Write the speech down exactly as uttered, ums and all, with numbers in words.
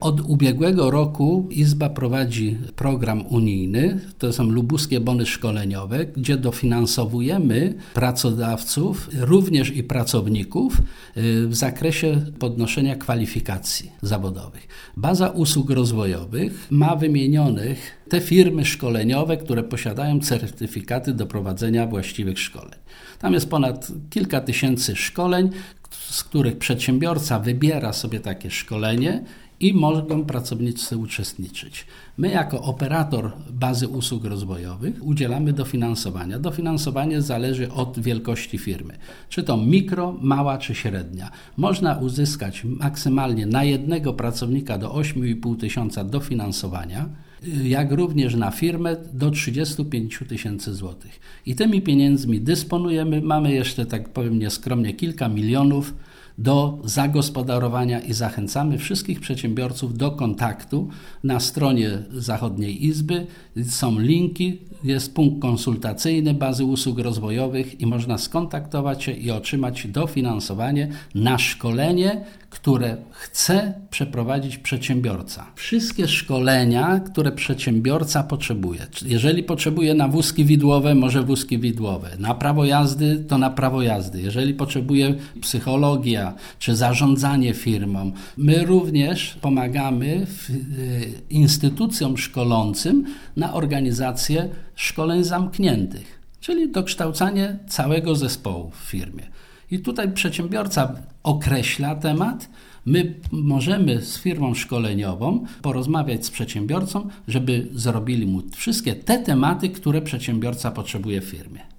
Od ubiegłego roku Izba prowadzi program unijny, to są lubuskie bony szkoleniowe, gdzie dofinansowujemy pracodawców, również i pracowników w zakresie podnoszenia kwalifikacji zawodowych. Baza usług rozwojowych ma wymienionych te firmy szkoleniowe, które posiadają certyfikaty do prowadzenia właściwych szkoleń. Tam jest ponad kilka tysięcy szkoleń, z których przedsiębiorca wybiera sobie takie szkolenie i mogą pracownicy uczestniczyć. My jako operator bazy usług rozwojowych udzielamy dofinansowania. Dofinansowanie zależy od wielkości firmy. Czy to mikro, mała czy średnia. Można uzyskać maksymalnie na jednego pracownika do osiem i pół tysiąca dofinansowania, jak również na firmę do trzydzieści pięć tysięcy złotych. I tymi pieniędzmi dysponujemy. Mamy jeszcze, tak powiem nieskromnie, kilka milionów do zagospodarowania i zachęcamy wszystkich przedsiębiorców do kontaktu. Na stronie Zachodniej Izby są linki, jest punkt konsultacyjny bazy usług rozwojowych i można skontaktować się i otrzymać dofinansowanie na szkolenie, które chce przeprowadzić przedsiębiorca. Wszystkie szkolenia, które przedsiębiorca potrzebuje. Jeżeli potrzebuje na wózki widłowe, może wózki widłowe. Na prawo jazdy, to na prawo jazdy. Jeżeli potrzebuje psychologia czy zarządzanie firmą, my również pomagamy instytucjom szkolącym na organizację szkoleń zamkniętych, czyli dokształcanie całego zespołu w firmie. I tutaj przedsiębiorca określa temat, my możemy z firmą szkoleniową porozmawiać z przedsiębiorcą, żeby zrobili mu wszystkie te tematy, które przedsiębiorca potrzebuje w firmie.